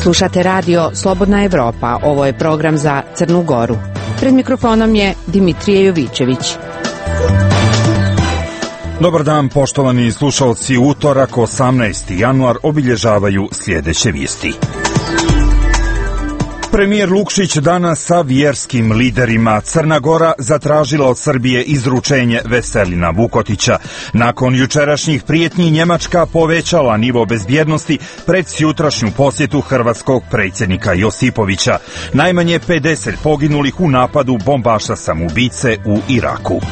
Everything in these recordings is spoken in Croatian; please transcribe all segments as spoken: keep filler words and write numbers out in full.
Slušate radio Slobodna Evropa, ovo je program za Crnu Goru. Pred mikrofonom je Dimitrije Jovićević. Dobar dan, poštovani slušalci. Utorak, osamnaesti januar, obilježavaju sljedeće vijesti. Premijer Lukšić danas sa vjerskim liderima. Crna Gora zatražila od Srbije izručenje Veselina Vukotića. Nakon jučerašnjih prijetnji Njemačka povećala nivo bezbjednosti pred sutrašnju posjetu hrvatskog predsjednika Josipovića. Najmanje pedeset poginulih u napadu bombaša samoubice u Iraku.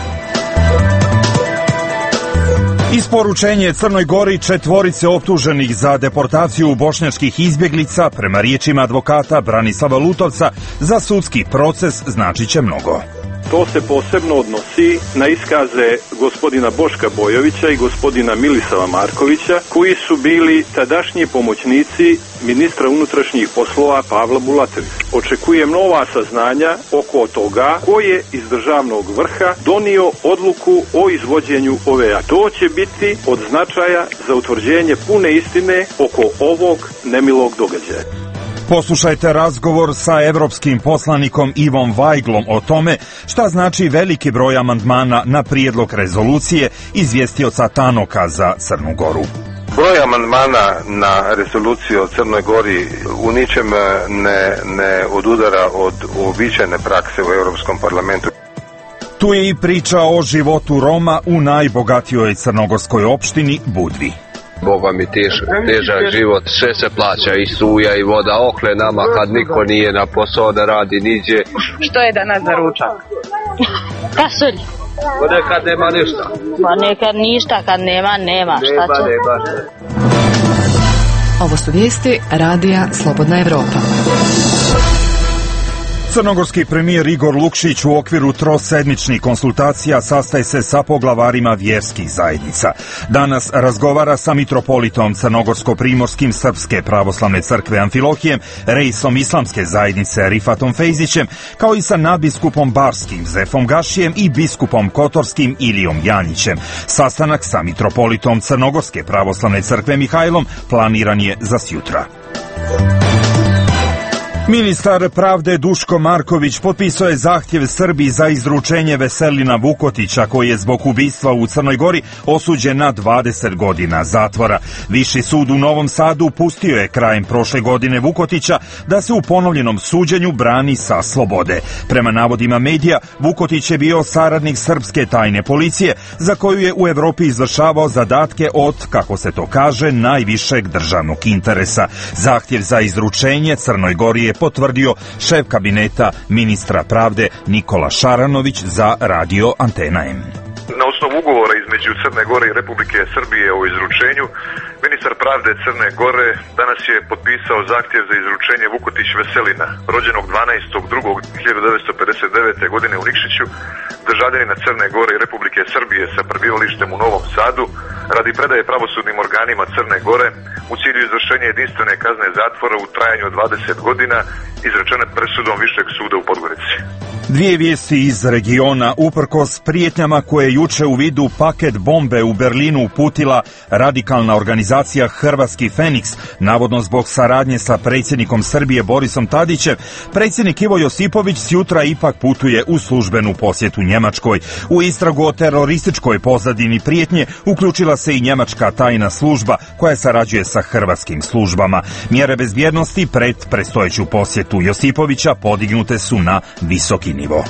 Isporučenje Crnoj Gori četvorice optuženih za deportaciju bošnjačkih izbjeglica, prema riječima advokata Branislava Lutovca, za sudski proces značit će mnogo. To se posebno odnosi na iskaze gospodina Boška Bojovića i gospodina Milisava Markovića, koji su bili tadašnji pomoćnici ministra unutrašnjih poslova Pavla Bulatovića. Očekujem nova saznanja oko toga ko je iz državnog vrha donio odluku o izvođenju ove akcije. To će biti od značaja za utvrđenje pune istine oko ovog nemilog događaja. Poslušajte razgovor sa evropskim poslanikom Ivom Vajglom o tome šta znači veliki broj amandmana na prijedlog rezolucije izvjestioca Tanoka za Crnu Goru. Broj amandmana na rezoluciju o Crnoj Gori u ničem ne, ne odudara od uobičajene prakse u Europskom parlamentu. Tu je i priča o životu Roma u najbogatijoj crnogorskoj opštini Budvi. Boga mi tež, težak život, sve se plaća, i struja i voda, okle nama kad niko nije na posao da radi niđe. Što je danas za ručak? Pasulj. Pa nekad nema ništa. Pa nekad ništa, kad nema, nema. Šta će? Nema, nema. Ovo su vijesti radija Slobodna Evropa. Crnogorski premijer Igor Lukšić u okviru trosedmičnih konsultacija sastaje se sa poglavarima vjerskih zajednica. Danas razgovara sa mitropolitom Crnogorsko-primorskim Srpske pravoslavne crkve Amfilohijem, reisom islamske zajednice Rifatom Fejzićem, kao i sa nadbiskupom Barskim Zefom Gašijem i biskupom Kotorskim Ilijom Janjićem. Sastanak sa mitropolitom Crnogorske pravoslavne crkve Mihajlom planiran je za sjutra. Ministar pravde Duško Marković potpisao je zahtjev Srbiji za izručenje Veselina Vukotića, koji je zbog ubistva u Crnoj Gori osuđen na dvadeset godina zatvora. Viši sud u Novom Sadu pustio je krajem prošle godine Vukotića da se u ponovljenom suđenju brani sa slobode. Prema navodima medija, Vukotić je bio saradnik srpske tajne policije, za koju je u Evropi izvršavao zadatke od, kako se to kaže, najvišeg državnog interesa. Zahtjev za izručenje Crnoj Gori je potvrdio šef kabineta ministra pravde Nikola Šaranović za radio Antena M. Na osnovu ugovora između Crne Gore i Republike Srbije o izručenju, ministar pravde Crne Gore danas je potpisao zahtjev za izručenje Vukotić Veselina, rođenog dvanaestog drugog hiljadu devetsto pedeset devete. godine u Nikšiću, državljanina Crne Gore i Republike Srbije sa prebivalištem u Novom Sadu, radi predaje pravosudnim organima Crne Gore u cilju izvršenja jedinstvene kazne zatvora u trajanju od dvadeset godina, izrečene presudom Višeg suda u Podgorici. Dvije vijesti iz regiona. Uprkos prijetnjama koje je juče u vidu paket bombe u Berlinu uputila radikalna organizacija Hrvatski Feniks, navodno zbog saradnje sa predsjednikom Srbije Borisom Tadićem, predsjednik Ivo Josipović sjutra ipak putuje u službenu posjetu Njemačkoj. U istragu o terorističkoj pozadini prijetnje uključila se i njemačka tajna služba koja sarađuje sa hrvatskim službama. Mjere bezbjednosti pred predstojeću posjetu Josipovića podignute su na visoki nivo.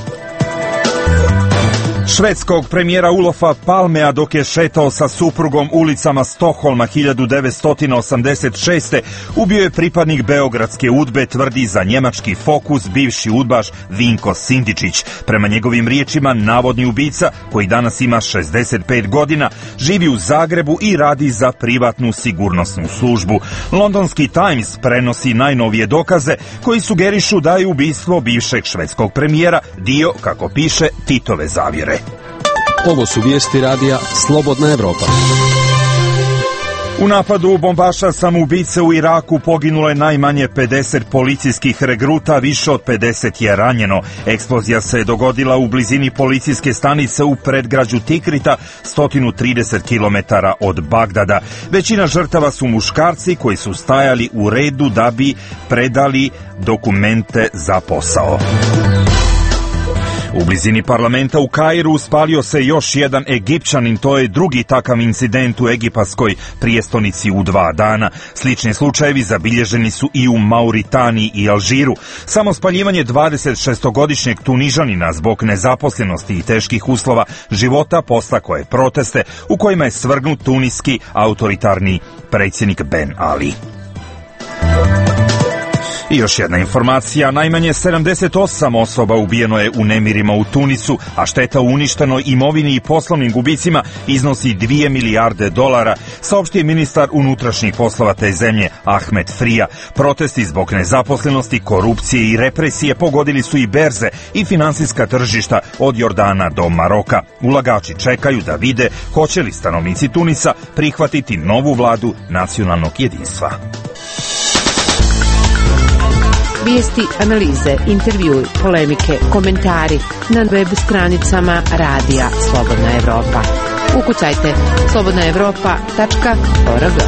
Švedskog premijera Olofa Palmea dok je šetao sa suprugom ulicama Stokholma hiljadu devetsto osamdeset šeste. ubio je pripadnik beogradske udbe, tvrdi za njemački Fokus bivši udbaš Vinko Sindičić. Prema njegovim riječima, navodni ubica, koji danas ima šezdeset pet godina, živi u Zagrebu i radi za privatnu sigurnosnu službu. Londonski Times prenosi najnovije dokaze koji sugerišu da je ubistvo bivšeg švedskog premijera dio, kako piše, Titove zavjere. Ovo su vijesti radija Slobodna Evropa. U napadu bombaša samoubice u Iraku poginulo je najmanje pedeset policijskih regruta, više od pedeset je ranjeno. Eksplozija se dogodila u blizini policijske stanice u predgrađu Tikrita, sto trideset kilometara od Bagdada. Većina žrtava su muškarci koji su stajali u redu da bi predali dokumente za posao. U blizini parlamenta u Kairu uspalio se još jedan Egipćanin, to je drugi takav incident u egipatskoj prijestolnici u dva dana. Slični slučajevi zabilježeni su i u Mauritaniji i Alžiru. Samo spaljivanje dvadesetšestogodišnjeg Tunižanina zbog nezaposlenosti i teških uslova života podstaklo je proteste u kojima je svrgnut tuniski autoritarni predsjednik Ben Ali. I još jedna informacija, najmanje sedamdeset osam osoba ubijeno je u nemirima u Tunisu, a šteta u uništenoj imovini i poslovnim gubicima iznosi dvije milijarde dolara, saopštio ministar unutrašnjih poslova te zemlje Ahmed Frija. Protesti zbog nezaposlenosti, korupcije i represije pogodili su i berze i finansijska tržišta od Jordana do Maroka. Ulagači čekaju da vide hoće li stanovnici Tunisa prihvatiti novu vladu nacionalnog jedinstva. Vijesti, analize, intervjui, polemike, komentari na web stranicama Radija Slobodna Evropa. Ukucajte slobodna evropa tačka org.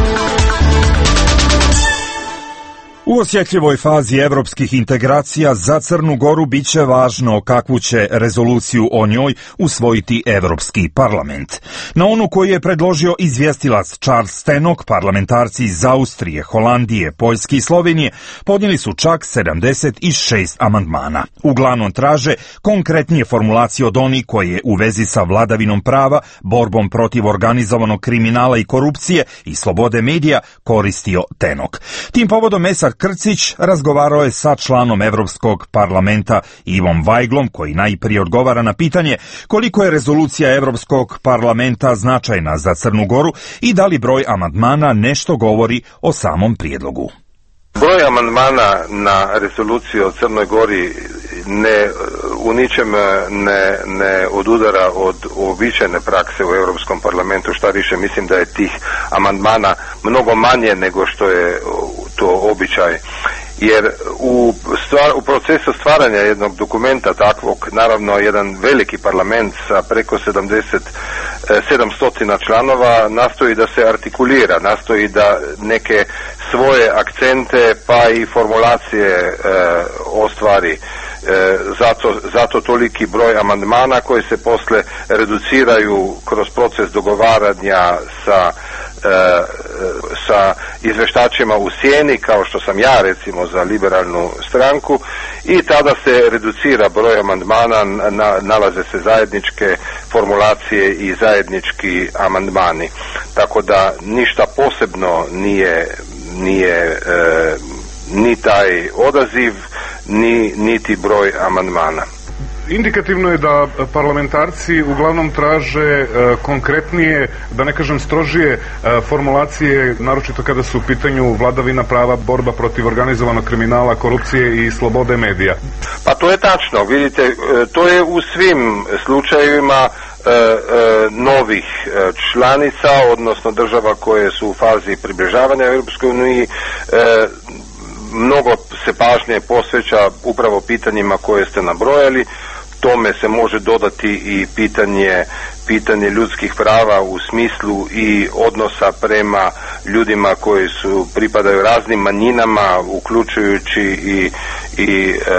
U osjetljivoj fazi evropskih integracija za Crnu Goru biće važno kakvu će rezoluciju o njoj usvojiti Evropski parlament. Na onu koju je predložio izvjestilac Charles Tannock, parlamentarci iz Austrije, Holandije, Poljske i Slovenije podnijeli su čak sedamdeset šest amandmana. Uglavnom traže konkretnije formulacije od onih koje u vezi sa vladavinom prava, borbom protiv organizovanog kriminala i korupcije i slobode medija koristio Tannock. Tim povodom Mesar Krcić razgovarao je sa članom Evropskog parlamenta Ivom Vajglom, koji najprije odgovara na pitanje koliko je rezolucija Evropskog parlamenta značajna za Crnu Goru i da li broj amandmana nešto govori o samom prijedlogu. Broj amandmana na rezoluciju o Crnoj Gori ne, u ničem ne, ne odudara od uobičajene prakse u Europskom parlamentu, šta više mislim da je tih amandmana mnogo manje nego što je to običaj. Jer u, stvar, u procesu stvaranja jednog dokumenta takvog, naravno jedan veliki parlament sa preko sedamdeset, sedamsto članova nastoji da se artikulira, nastoji da neke svoje akcente pa i formulacije e, ostvari. E, zato, zato toliki broj amandmana koji se posle reduciraju kroz proces dogovaranja sa E, sa izveštačima u sjeni, kao što sam ja recimo za liberalnu stranku, i tada se reducira broj amandmana, na, nalaze se zajedničke formulacije i zajednički amandmani. Tako da ništa posebno nije, nije e, ni taj odaziv, ni, niti broj amandmana. Indikativno je da parlamentarci uglavnom traže e, konkretnije, da ne kažem strožije e, formulacije, naročito kada su u pitanju vladavina prava, borba protiv organizovanog kriminala, korupcije i slobode medija. Pa to je tačno, vidite, e, to je u svim slučajevima e, e, novih e, članica, odnosno država koje su u fazi približavanja Europskoj uniji. E, mnogo se pažnje posveća upravo pitanjima koje ste nabrojali. Tome se može dodati i pitanje, pitanje ljudskih prava u smislu i odnosa prema ljudima koji su pripadaju raznim manjinama, uključujući i, i e,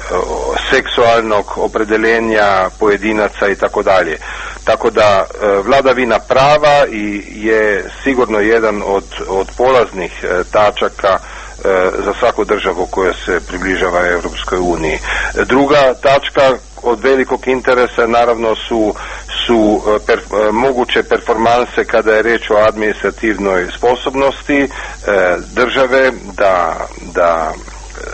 seksualnog opredeljenja pojedinaca i tako dalje. Tako da e, vladavina prava i je sigurno jedan od, od polaznih e, tačaka za svaku državu koja se približava Europskoj uniji. Druga tačka od velikog interesa naravno su, su per, moguće performanse kada je reč o administrativnoj sposobnosti e, države da, da e,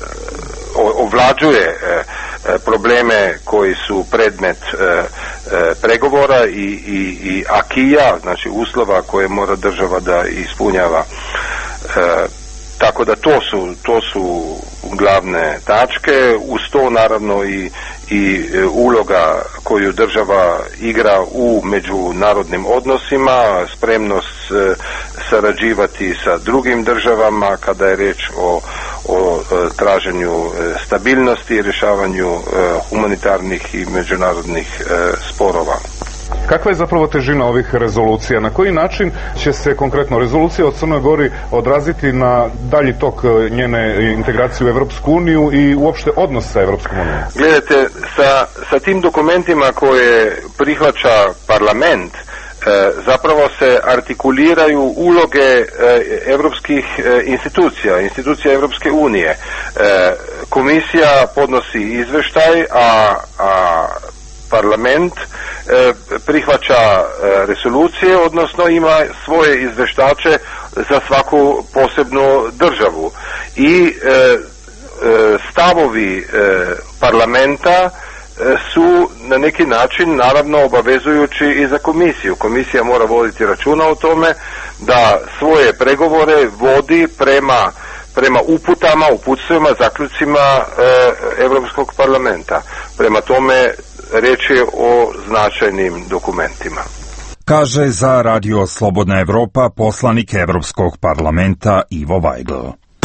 ovlađuje e, probleme koji su predmet e, e, pregovora i, i, i akija, znači uslova koje mora država da ispunjava. E, Tako da to su, to su glavne tačke, uz to naravno i, i uloga koju država igra u međunarodnim odnosima, spremnost sarađivati sa drugim državama kada je riječ o, o traženju stabilnosti i rješavanju humanitarnih i međunarodnih sporova. Kakva je zapravo težina ovih rezolucija? Na koji način će se konkretno rezolucija o Crnoj Gori odraziti na dalji tok njene integracije u Evropsku uniju i uopšte odnos sa Evropskom unijom? Gledajte, sa, sa tim dokumentima koje prihvaća parlament, E, zapravo se artikuliraju uloge e, evropskih e, institucija, institucija Evropske unije. E, komisija podnosi izveštaj, a, a parlament e, prihvaća e, resolucije, odnosno ima svoje izveštače za svaku posebnu državu. I e, e, stavovi e, parlamenta su na neki način naravno obavezujući i za komisiju. Komisija mora voditi računa o tome da svoje pregovore vodi prema, prema uputama, uputstvima, zaključcima e, Europskog parlamenta. Prema tome riječ je o značajnim dokumentima. Kaže za Radio Slobodna Evropa poslanik Evropskog parlamenta Ivo Vajgl.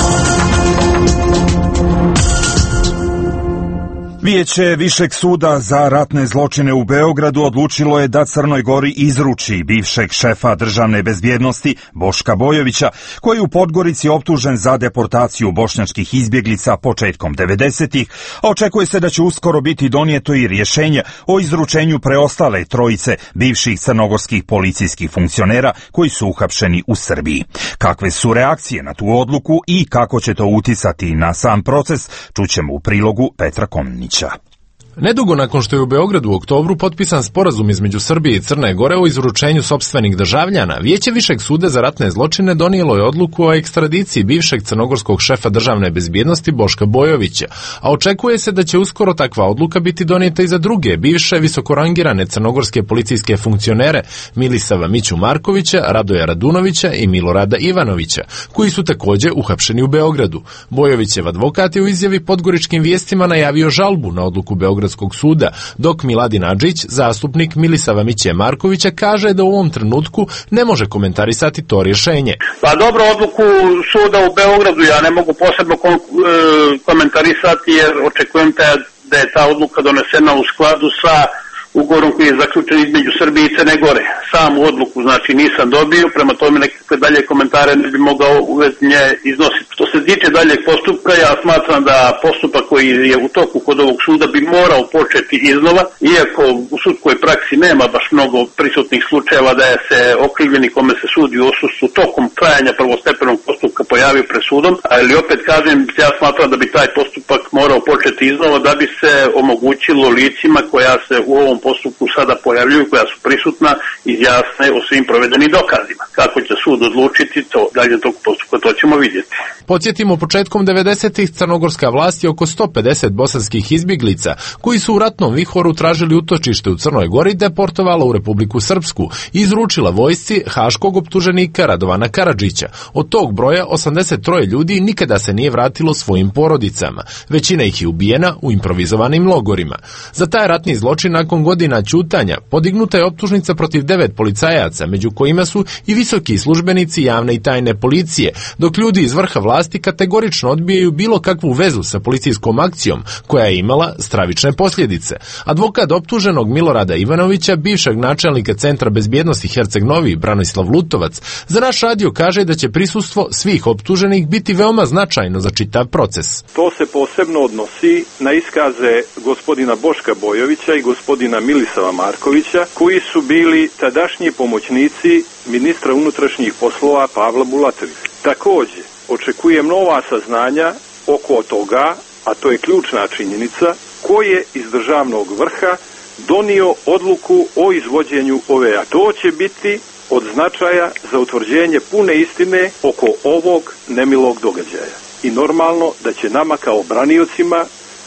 Vijeće Višeg suda za ratne zločine u Beogradu odlučilo je da Crnoj Gori izruči bivšeg šefa državne bezbjednosti Boška Bojovića, koji je u Podgorici optužen za deportaciju bošnjačkih izbjeglica početkom devedesetih, a očekuje se da će uskoro biti donijeto i rješenje o izručenju preostale trojice bivših crnogorskih policijskih funkcionera koji su uhapšeni u Srbiji. Kakve su reakcije na tu odluku i kako će to uticati na sam proces, čućemo u prilogu Petra Komnića. Nedugo nakon što je u Beogradu u oktobru potpisan sporazum između Srbije i Crne Gore o izručenju sopstvenih državljana, Vijeće Višeg suda za ratne zločine donijelo je odluku o ekstradiciji bivšeg crnogorskog šefa državne bezbjednosti Boška Bojovića, a očekuje se da će uskoro takva odluka biti donijeta i za druge bivše visokorangirane crnogorske policijske funkcionere Milisava Miću Markovića, Radoja Radunovića i Milorada Ivanovića, koji su također uhapšeni u Beogradu. Bojovićev advokat je u izjavi Podgoričkim vijestima najavio žalbu na odluku Beogradskog suda, dok Miladin Adžić, zastupnik Milisava Miće Markovića, kaže da u ovom trenutku ne može komentarisati to rješenje. Pa dobro, odluku suda u Beogradu ja ne mogu posebno kom, e, komentarisati jer očekujem te, da je ta odluka donesena u skladu sa ugovorom koji je zaključen između Srbije i Crne Gore. Samu odluku znači nisam dobio, prema tome nekakve dalje komentare ne bi mogao uvetnje iznositi. Što se tiče daljeg postupka, ja smatram da postupak koji je u toku kod ovog suda bi morao početi iznova, iako u sudskoj praksi nema baš mnogo prisutnih slučajeva da je se okrivljeni kome se sudi u odsustvu tokom trajanja prvostepenog postupka pojavio pred sudom, ali opet kažem, ja smatram da bi taj postupak morao početi iznova da bi se omogućilo licima koja se u ovom postupku sada pojavljuju, koja su prisutna, izjasne o svim provedenim dokazima. Kako će sud odlučiti, to dalje tog postupka, to ćemo vidjeti. Podsjetimo, početkom devedesetih crnogorska vlast je oko sto pedeset bosanskih izbjeglica, koji su u ratnom vihoru tražili utočište u Crnoj Gori, deportovala u Republiku Srpsku i izručila vojsci haškog optuženika Radovana Karadžića. Od tog broja osamdeset tri ljudi nikada se nije vratilo svojim porodicama. Većina ih je ubijena u improvizovanim logorima. Za taj ratni zločin nakon godina ćutanja podignuta je optužnica protiv devet policajaca, među kojima su i visoki službenici javne i tajne policije, dok ljudi iz vrha vlasti kategorično odbijaju bilo kakvu vezu sa policijskom akcijom koja je imala stravične posljedice. Advokat optuženog Milorada Ivanovića, bivšeg načelnika Centra bezbjednosti Herceg Novi, Branislav Lutovac, za naš radio kaže da će prisustvo svih optuženih biti veoma značajno za čitav proces. To se posebno odnosi na iskaze gospodina Boška Bojovića i gospodina Milisava Markovića, koji su bili tadašnji pomoćnici ministra unutrašnjih poslova Pavla Bulatovića. Također, očekujem nova saznanja oko toga, a to je ključna činjenica, ko je iz državnog vrha donio odluku o izvođenju ove akcije. To će biti od značaja za utvrđenje pune istine oko ovog nemilog događaja. I normalno da će nama kao braniocima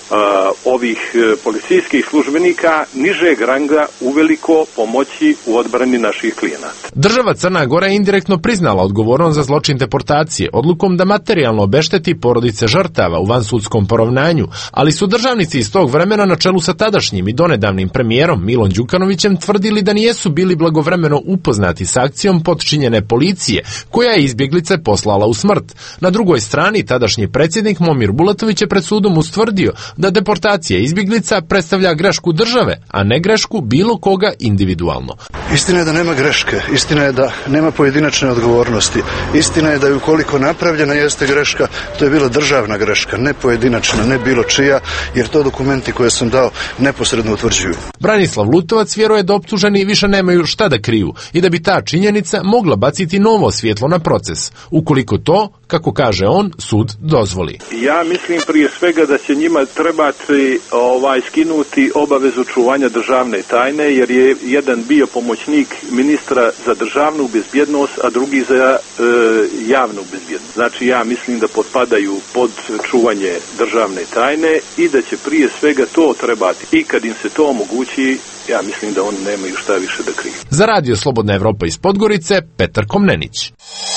ovih policijskih službenika nižeg ranga uveliko pomoći u odbrani naših klijenata. Država Crna Gora je indirektno priznala odgovornost za zločin deportacije odlukom da materijalno obešteti porodice žrtava u vansudskom poravnanju, ali su državnici iz tog vremena na čelu sa tadašnjim i donedavnim premijerom Milom Đukanovićem tvrdili da nijesu bili blagovremeno upoznati s akcijom potčinjene policije, koja je izbjeglice poslala u smrt. Na drugoj strani, tadašnji predsjednik Momir Bulatović je pred sudom ustvrdio da deportacija izbjeglica predstavlja grešku države, a ne grešku bilo koga individualno. Istina je da nema greške, istina je da nema pojedinačne odgovornosti, istina je da je ukoliko napravljena jeste greška, to je bila državna greška, ne pojedinačna, ne bilo čija, jer to dokumenti koje sam dao neposredno utvrđuju. Branislav Lutovac vjeruje da optuženi više nemaju šta da kriju i da bi ta činjenica mogla baciti novo svjetlo na proces, ukoliko to, kako kaže on, sud dozvoli. Ja mislim prije svega da će njima trebati ovaj, skinuti obavezu čuvanja državne tajne, jer je jedan bio pomoćnik ministra za državnu bezbjednost, a drugi za e, javnu bezbjednost. Znači ja mislim da potpadaju pod čuvanje državne tajne i da će prije svega to trebati. I kad im se to omogući, ja mislim da oni nemaju šta više da kriju. Za Radio Slobodna Evropa iz Podgorice, Petar Komnenić.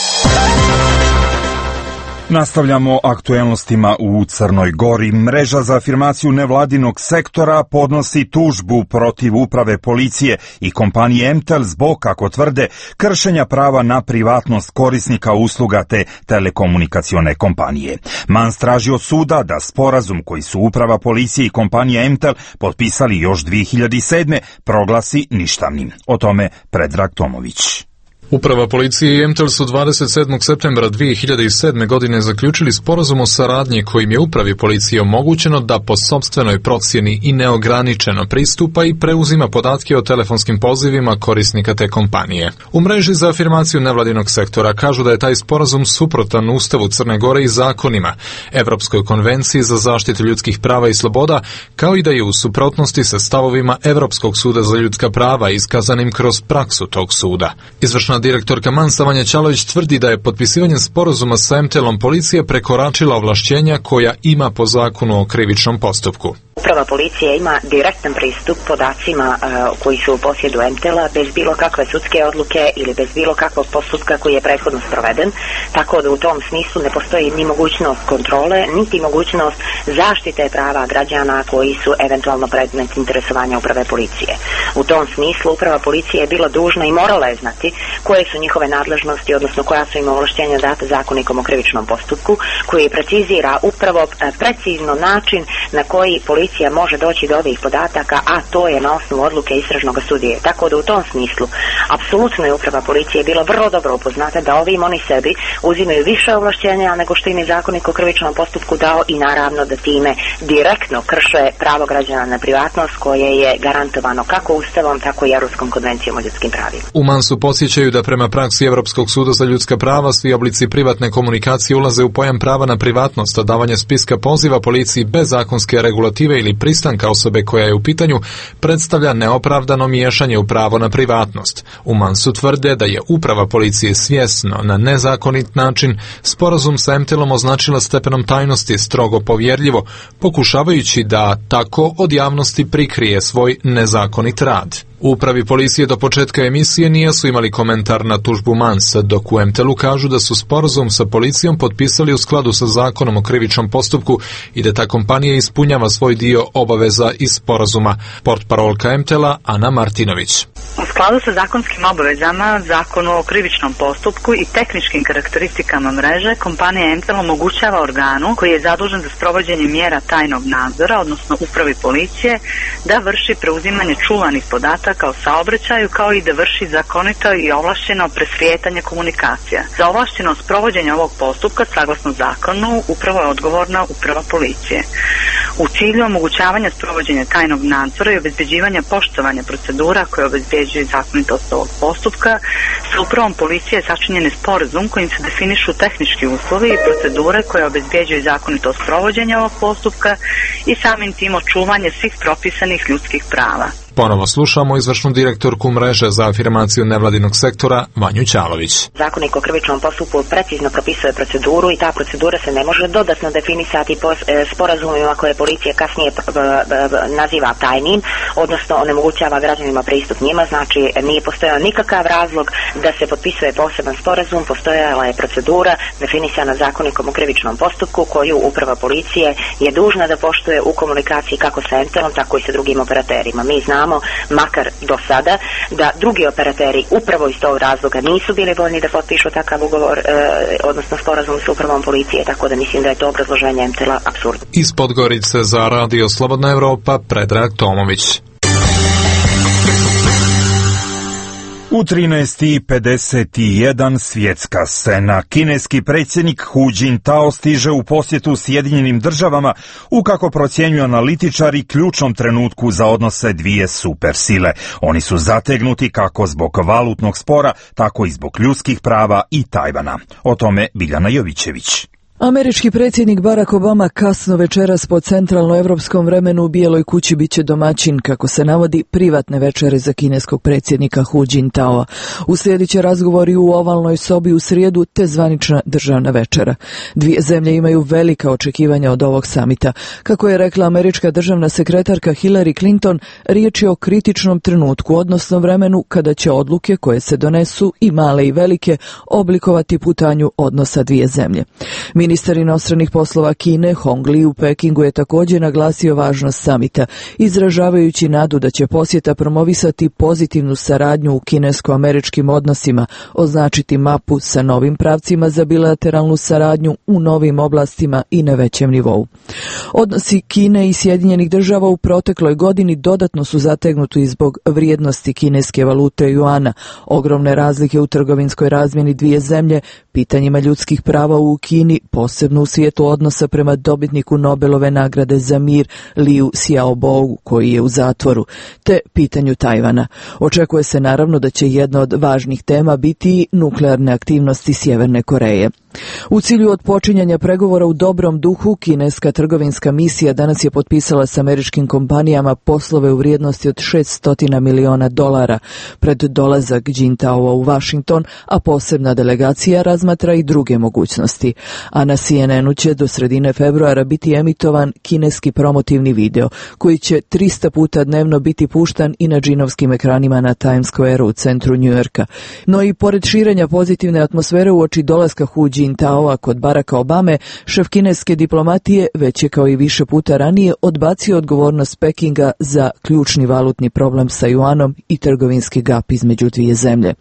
Nastavljamo aktuelnostima u Crnoj Gori. Mreža za afirmaciju nevladinog sektora podnosi tužbu protiv uprave policije i kompanije Emtel zbog, kako tvrde, kršenja prava na privatnost korisnika usluga te telekomunikacione kompanije. Mans traži od suda da sporazum koji su uprava policije i kompanija Emtel potpisali još dvije hiljade sedme proglasi ništavnim. O tome Predrag Tomović. Uprava policije i Emtel su dvadeset sedmog septembra dvije hiljade sedme. godine zaključili sporazum o saradnji kojim je upravi policije omogućeno da po sopstvenoj procjeni i neograničeno pristupa i preuzima podatke o telefonskim pozivima korisnika te kompanije. U mreži za afirmaciju nevladinog sektora kažu da je taj sporazum suprotan Ustavu Crne Gore i zakonima, Evropskoj konvenciji za zaštitu ljudskih prava i sloboda, kao i da je u suprotnosti sa stavovima Evropskog suda za ljudska prava iskazanim kroz praksu tog suda. Izvršna direktorka Mansa Vanja Ćalović tvrdi da je potpisivanjem sporazuma sa Emtelom policija prekoračila ovlašćenja koja ima po zakonu o krivičnom postupku. Uprava policije ima direktan pristup podacima uh, koji su u posjedu Emtela bez bilo kakve sudske odluke ili bez bilo kakvog postupka koji je prethodno sproveden, tako da u tom smislu ne postoji ni mogućnost kontrole, niti mogućnost zaštite prava građana koji su eventualno predmet interesovanja uprave policije. U tom smislu uprava policije je bila dužna i morala je znati koje su njihove nadležnosti, odnosno koja su im ovlašćenja data zakonikom o krivičnom postupku, koji precizira upravo precizno način na koji policija može doći do ovih podataka, a to je na osnovu odluke istražnog sudije. Tako da u tom smislu apsolutno je uprava policije bila vrlo dobro upoznata da ovim oni sebi uzimaju više ovlašćenja nego što im je zakonik o krivičnom postupku dao i naravno da time direktno krše pravo građana na privatnost koje je garantovano kako Ustavom, tako i Evropskom konvencijom o ljudskim pravima. U Mansu podsjećaju da prema praksi Evropskog suda za ljudska prava svi oblici privatne komunikacije ulaze u pojam prava na privatnost, a davanje spiska poziva policiji bez zakonske regulative ili pristanka osobe koja je u pitanju predstavlja neopravdano miješanje u pravo na privatnost. U Mansu tvrde da je uprava policije svjesno na nezakonit način sporazum sa Emtelom označila stepenom tajnosti strogo povjerljivo, pokušavajući da tako od javnosti prikrije svoj nezakonit rad. U upravi policije do početka emisije nisu imali komentar na tužbu Mansa, dok u Emtelu kažu da su sporazum sa policijom potpisali u skladu sa zakonom o krivičnom postupku i da ta kompanija ispunjava svoj dio obaveza iz sporazuma. Portparolka Emtela Ana Martinović. U skladu sa zakonskim obavezama, zakonu o krivičnom postupku i tehničkim karakteristikama mreže, kompanija Emtel omogućava organu koji je zadužen za sprovođenje mjera tajnog nadzora, odnosno upravi policije, da vrši preuzimanje čuvanih podataka o saobraćaju, kao i da vrši zakonito i ovlašćeno preslijetanje komunikacija. Za ovlašteno sprovođenje ovog postupka, saglasno zakonu, upravo je odgovorna uprava policije. U cilju omogućavanja sprovođenja tajnog nadzora i obezbeđivanja poštovanja procedura koje obezbeđuju zakonitost ovog postupka, sa upravom policije sačinjen je sporazum kojim se definišu tehnički uslovi i procedure koje obezbeđuju zakonitost sprovođenja ovog postupka i samim tim očuvanje svih propisanih ljudskih prava. Ponovo slušamo izvršnu direktorku mreže za afirmaciju nevladinog sektora Vanju Ćalović. Zakonik o krivičnom postupku precizno propisuje proceduru i ta procedura se ne može dodatno definisati po sporazumima koje policija kasnije naziva tajnim, odnosno onemogućava građanima pristup njima. Znači nije postojao nikakav razlog da se potpisuje poseban sporazum, postojala je procedura definisana zakonikom o krivičnom postupku koju uprava policije je dužna da poštuje u komunikaciji kako sa Entelom, tako i sa drugim operaterima. Mi znamo, makar do sada, da drugi operateri upravo iz tog razloga nisu bili voljni da potpišu takav ugovor, e, odnosno sporazum s upravom policije, tako da mislim da je to obrazloženje Entela apsurdno. Iz Podgorice za Radio Slobodna Evropa, Predrag Tomović. U trinaest i pedeset jedan svjetska scena. Kineski predsjednik Hu Jintao stiže u posjetu Sjedinjenim državama u, kako procjenjuju analitičari, ključnom trenutku za odnose dvije supersile. Oni su zategnuti kako zbog valutnog spora, tako i zbog ljudskih prava i Tajvana. O tome Biljana Jovićević. Američki predsjednik Barack Obama kasno večeras po centralnoevropskom vremenu u Bijeloj kući biće domaćin, kako se navodi, privatne večere za kineskog predsjednika Hu Jintaoa. Uslijedit će razgovori u ovalnoj sobi u srijedu te zvanična državna večera. Dvije zemlje imaju velika očekivanja od ovog samita. Kako je rekla američka državna sekretarka Hillary Clinton, riječ je o kritičnom trenutku, odnosno vremenu kada će odluke koje se donesu, i male i velike, oblikovati putanju odnosa dvije zemlje. Ministar inostranih poslova Kine Hong Li u Pekingu je također naglasio važnost samita, izražavajući nadu da će posjeta promovisati pozitivnu saradnju u kinesko-američkim odnosima, označiti mapu sa novim pravcima za bilateralnu saradnju u novim oblastima i na većem nivou. Odnosi Kine i Sjedinjenih država u protekloj godini dodatno su zategnuti zbog vrijednosti kineske valute juana, ogromne razlike u trgovinskoj razmjeni dvije zemlje, pitanjima ljudskih prava u Kini, posebno u svijetu odnosa prema dobitniku Nobelove nagrade za mir Liu Xiaobo, koji je u zatvoru, te pitanju Tajvana. Očekuje se naravno da će jedna od važnih tema biti nuklearne aktivnosti Sjeverne Koreje. U cilju otpočinjanja pregovora u dobrom duhu, kineska trgovinska misija danas je potpisala s američkim kompanijama poslove u vrijednosti od šesto miliona dolara pred dolazak Jintaoa u Washington, a posebna delegacija razmatra i druge mogućnosti. A na C N N-u će do sredine februara biti emitovan kineski promotivni video, koji će trista puta dnevno biti puštan i na džinovskim ekranima na Times Square u centru Njujorka. No i pored širenja pozitivne atmosfere uoči dolaska Hu Jintaoa kod Baracka Obame, šef kineske diplomatije već je kao i više puta ranije odbacio odgovornost Pekinga za ključni valutni problem sa juanom i trgovinski gap između dvije zemlje.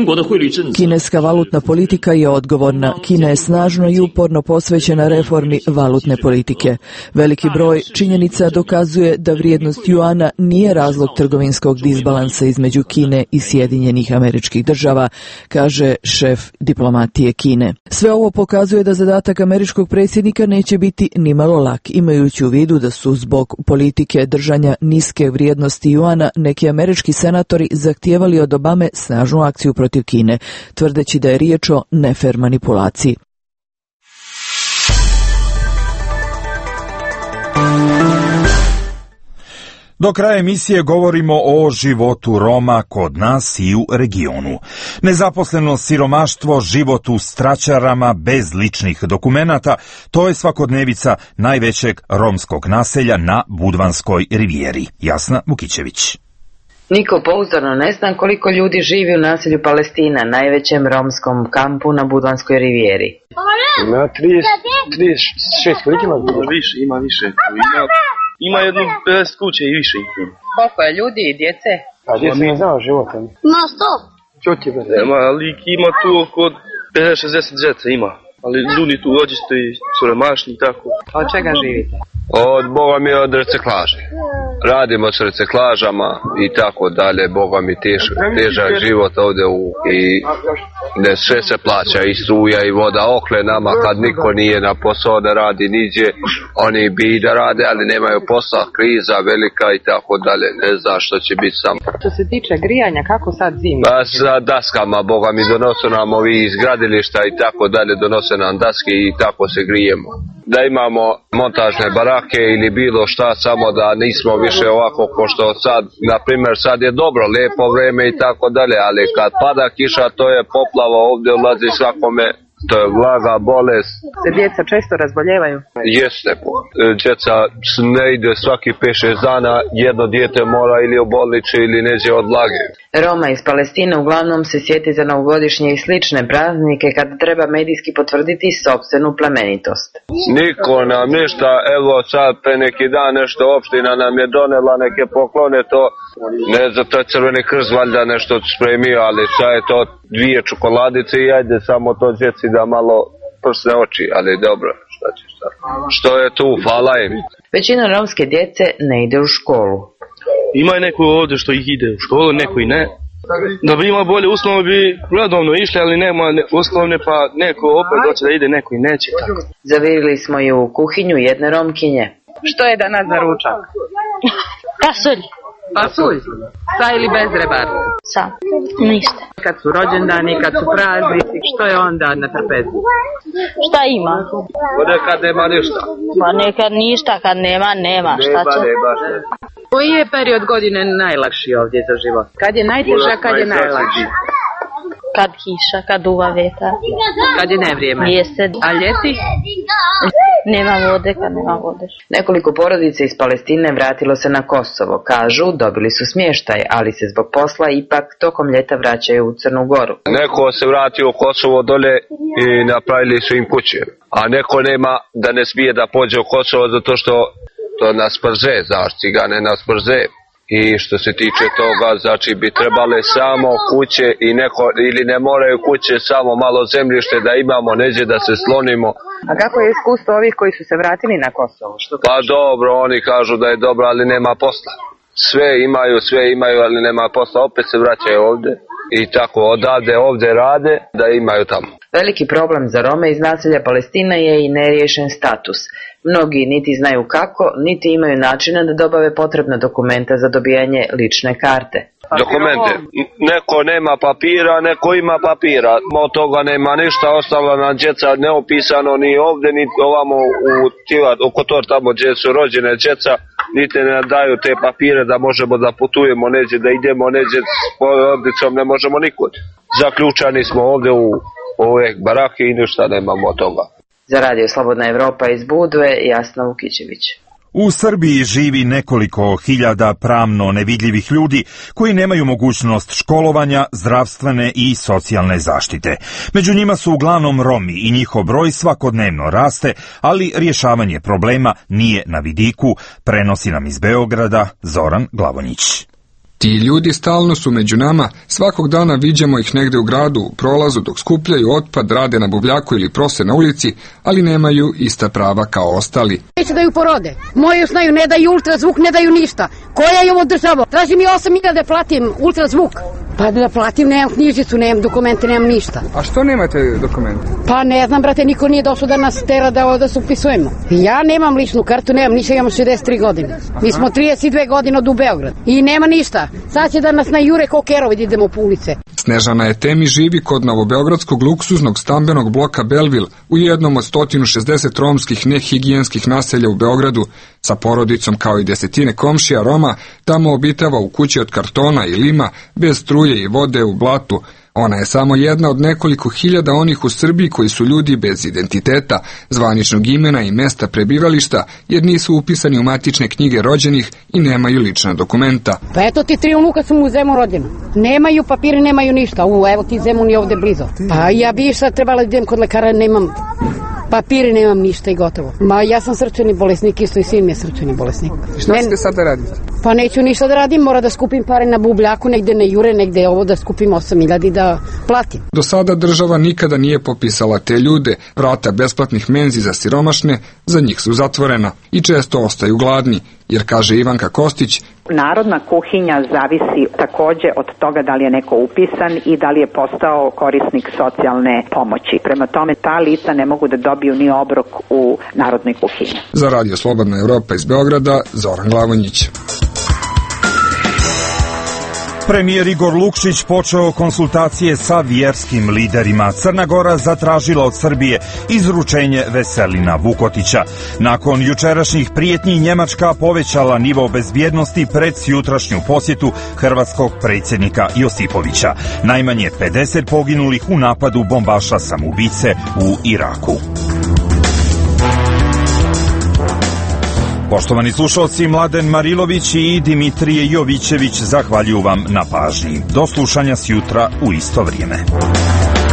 Kineska valutna politika je odgovorna. Kina je snažno i uporno posvećena reformi valutne politike. Veliki broj činjenica dokazuje da vrijednost juana nije razlog trgovinskog disbalansa između Kine i Sjedinjenih Američkih Država, kaže šef diplomatije Kine. Sve ovo pokazuje da zadatak američkog predsjednika neće biti nimalo lak, imajući u vidu da su zbog politike držanja niske vrijednosti juana neki američki senatori zahtijevali od Obame snažnu akciju protiv Kine, tvrdeći da je riječ o nefer manipulaciji. Do kraja emisije govorimo o životu Roma kod nas i u regionu. Nezaposlenost, siromaštvo, život u straćarama bez ličnih dokumenata, to je svakodnevica najvećeg romskog naselja na Budvanskoj rivijeri. Jasna Vukićević. Niko pouzdano ne zna koliko ljudi živi u naselju Palestina, najvećem romskom kampu na Budvanskoj rivijeri. Ima trideset šest, koliko ima? Više, ima više. Ima, ima jedno pedeset kuće i više. Koliko je ljudi i djece? A djece ne znao života. Ima sto. Ima, ali ima tu oko pedeset šezdeset djece ima. Ali ljudi tu ođisto i suremašni i tako. Od čega živite? Od, Boga mi, od reciklaže. Radimo s reciklažama i tako dalje. Boga mi tež, težak život ovdje u, i ne sve se plaća, i struja i voda. Okle nama kad niko nije na posao da radi niđe, oni bi da rade, ali nemaju posla, kriza velika i tako dalje. Ne zna što će biti samo. Što se tiče grijanja, kako sad zimi? Pa sa daskama, Boga mi, donose nam ovi iz gradilišta i tako dalje, donose nam daske i tako se grijemo. da imamo montažne barake ili bilo šta, samo da nismo više ovako ko što sad, na primjer sad je dobro, lijepo vreme i tako dalje, ali kad pada kiša to je poplava, ovdje ulazi svakome, to je vlaga, bolest. Se djeca često razboljevaju? Jeste, djeca ne ide svaki pet šest dana, jedno dijete mora ili u bolnici ili neđe od vlage. Roma iz Palestine uglavnom se sjeti za novogodišnje i slične praznike kad treba medijski potvrditi sopstvenu plemenitost. Niko nam ništa, evo sad pre neki dan nešto opština nam je donela neke poklone, to ne za to Crveni krst valjda nešto spremio, ali sad je to dvije čokoladice i ajde samo to djeci da malo prsne oči, ali dobro, šta će šta. Što je tu, hvala im. Većina romske djece ne ide u školu. Ima i neko ovdje što ih ide u školu, neko i ne. Da bi imao bolje uslove bi redovno išli, ali nema uslovne, pa neko opet doće da ide, neko i neće. Tako. Zavirili smo i u kuhinju jedne Romkinje. Što je danas za ručak? Pasulj. Pasulj? Sa ili bez rebarca? Sa. Ništa. Kad su rođendani, kad su praznici, što je onda na trpezi? Šta ima? Nekad nema ništa. Pa nekad ništa, kad nema, nema. Šta će? Koji je period godine najlakši ovdje za život? Kad je najteže, a kad je najlakši? Kad kiša, kad duva vetar. Kad je nevrijeme? Jeste. A ljeti? Nema vode, kad nema vode. Nekoliko porodica iz Palestine vratilo se na Kosovo. Kažu, dobili su smještaj, ali se zbog posla ipak tokom ljeta vraćaju u Crnu Goru. Neko se vratio u Kosovo dole i napravili su im kuće. A neko nema da ne smije da pođe u Kosovo zato što to nas prze, znaš, cigane nas prze. I što se tiče toga, znači bi trebale samo kuće i neko, ili ne moraju kuće, samo malo zemljište da imamo, neđe da se slonimo. A kako je iskustvo ovih koji su se vratili na Kosovo? Što pa dobro, oni kažu da je dobro, ali nema posla. Sve imaju, sve imaju, ali nema posla, opet se vraćaju ovdje. I tako odavde ovdje rade da imaju tamo. Veliki problem za Rome iz naselja Palestina je i neriješen status. Mnogi niti znaju kako, niti imaju načina da dobave potrebna dokumenta za dobijanje lične karte. Dokumente. Neko nema papira, neko ima papira. Od toga nema ništa, ostalo nam djeca neopisano ni ovdje, ni ovamo u Tivat, u Kotor tamo gdje su rođene djeca, niti ne daju te papire da možemo da putujemo neđe, da idemo neđe s porodicom, ne možemo nikud. Zaključani smo ovdje u ove barake i ništa nemamo od toga. Za Radio Slobodna Evropa iz Budve, Jasna Vukićević. U Srbiji živi nekoliko hiljada pravno nevidljivih ljudi koji nemaju mogućnost školovanja, zdravstvene i socijalne zaštite. Među njima su uglavnom Romi i njihov broj svakodnevno raste, ali rješavanje problema nije na vidiku, prenosi nam iz Beograda Zoran Glavonjić. Ti ljudi stalno su među nama, svakog dana viđamo ih negde u gradu, u prolazu dok skupljaju otpad, rade na buvljaku ili prose na ulici, ali nemaju ista prava kao ostali. Neće da ju porode. Moji znaju, ne daju ultrazvuk, ne daju ništa. Koja je ovo država? Traži mi osam hiljada da platim ultrazvuk. Pa da platim, nemam knjižicu, nemam dokumente, nemam ništa. A što nemate dokumente? Pa ne znam, brate, niko nije došao da nas tera da, da se upisujemo. Ja nemam ličnu kartu, nemam ništa, imam šezdeset tri godine. Mi smo trideset dve godine od u Beograd. I nema ništa. Sad će da nas najure ko kerovi da idemo po ulice. Snežana Etemi živi kod novobeogradskog luksuznog stambenog bloka Belville u jednom od sto šezdeset romskih nehigijenskih naselja u Beogradu. Sa porodicom kao i desetine komšija Roma tamo obitava u kući od kartona i lima, bez struje i vode u blatu. Ona je samo jedna od nekoliko hiljada onih u Srbiji koji su ljudi bez identiteta, zvaničnog imena i mesta prebivališta, jer nisu upisani u matične knjige rođenih i nemaju lična dokumenta. Pa eto ti tri unuka su mu u Zemun rođena. Nemaju papiri, nemaju ništa. U, evo ti Zemun je ovde blizu. Pa ja bi sad trebala da idem kod lekara, nemam papiri, nemam ništa i gotovo. Ma ja sam srčani bolesnik, isto i sin mi je srčani bolesnik. Šta Men... ćete sad da radite? Pa neću ništa da radim, mora da skupim pare na bubljaku, negde ne jure, negde ovo da skupim osam hiljada da platim. Do sada država nikada nije popisala te ljude, vrata besplatnih menzi za siromašne, za njih su zatvorena i često ostaju gladni, jer kaže Ivanka Kostić, narodna kuhinja zavisi takođe od toga da li je neko upisan i da li je postao korisnik socijalne pomoći. Prema tome ta lica ne mogu da dobiju ni obrok u narodnoj kuhinji. Za Radio Slobodna Evropa iz Beograda, Zoran Glavonjić. Premijer Igor Lukšić počeo konsultacije sa vjerskim liderima. Crna Gora zatražila od Srbije izručenje Veselina Vukotića. Nakon jučerašnjih prijetnji Njemačka povećala nivo bezbjednosti pred jutrašnju posjetu hrvatskog predsjednika Josipovića. Najmanje pedeset poginulih u napadu bombaša samoubice u Iraku. Poštovani slušalci, Mladen Marilović i Dimitrije Jovićević zahvaljuju vam na pažnji. Do slušanja sjutra u isto vrijeme.